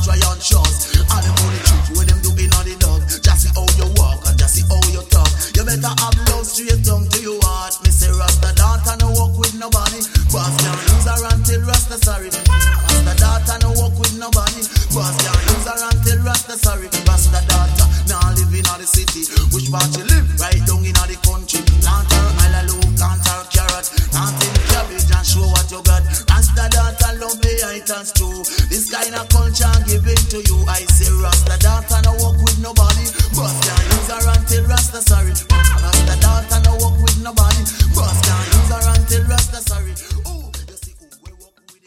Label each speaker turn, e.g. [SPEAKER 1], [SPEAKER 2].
[SPEAKER 1] try and trust. All the money trick when them doing on the dog. Just see how you walk and just see how you talk. You better have love straight down to your heart. Me say Rasta daughter no walk with nobody. Boss can't use her until Rasta sorry. Rasta daughter no walk with nobody. Boss can't use her until Rasta sorry. Rasta daughter now living in the city. Which part you live? Right down in the country. Plant her melaloo, plant her carrot, planting cabbage and show what you got. Rasta daughter love the items too. This kind of culture giving to you. I say Rasta daughter no walk with nobody. Boss can't use her until Rasta sorry. Rasta daughter no walk with nobody. Boss